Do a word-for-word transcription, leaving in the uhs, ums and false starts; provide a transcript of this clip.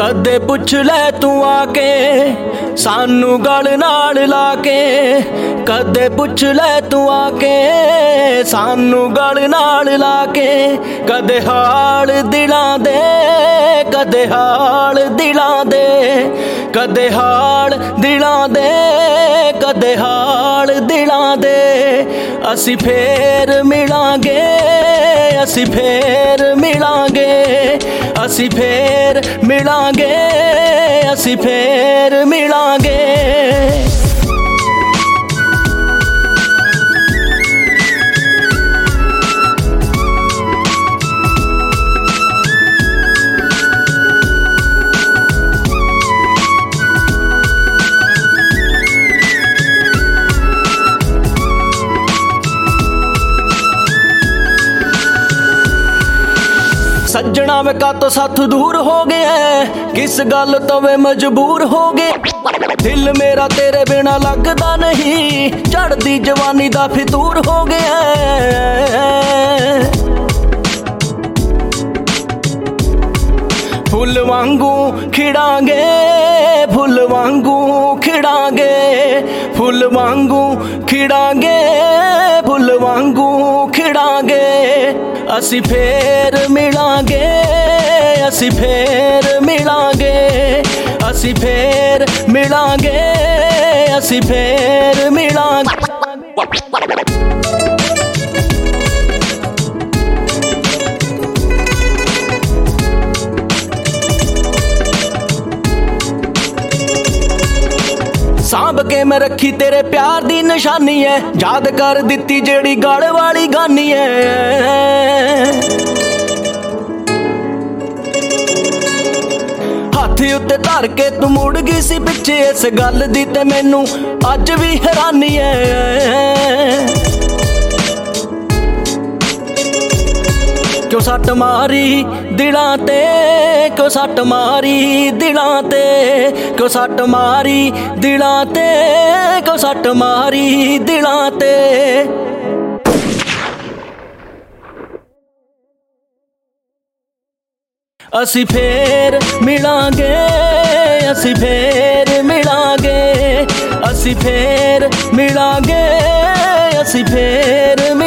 कदे पुछ ले तू आके सानू गल नाल लाके, कदे पुछ ले तू आके सानू गल नाल लाके। कदे हाल दिलां दे, कदे हाल दिलां दे, कदे हाल दिलां दे, कदे हाल दिलां दे। असी फेर मिलांगे, असी फेर मिलांगे, असी फेर मिलांगे, असी फेर मिलांगे। सज्जना वे का तो साथ दूर हो गया, किस गल तो वे मजबूर हो गए। दिल मेरा तेरे बिना लगदा नहीं, चढ़दी जवानी दा फितूर हो गया। फुल वांगू खिड़ांगे, फुल वांगू खिड़ांगे, फुल वांगू खिड़ांगे, फुल वांगू खिड़ांगे। असी फेर मिलांगे, असी फेर मिलांगे, असी फेर मिलांगे, असी फेर मिलांगे। सांभ के मैं रखी तेरे प्यार दी निशानी है, याद कर दिती जेड़ी गल वाली गानी है। हाथी उत्ते धर के तू मुड़ गई सी पिछे, इस गल दी ते मैनू अज भी हैरानी है। क्यों सट मारी दिलां ते, क्यों सट मारी दिलां ते, क्यों सट मारी दिलां ते, क्यों सट मारी दिलां ते। असी फेर मिलांगे, असी फेर मिलांगे, असी फेर मिलांगे, असी फेर मिलांगे।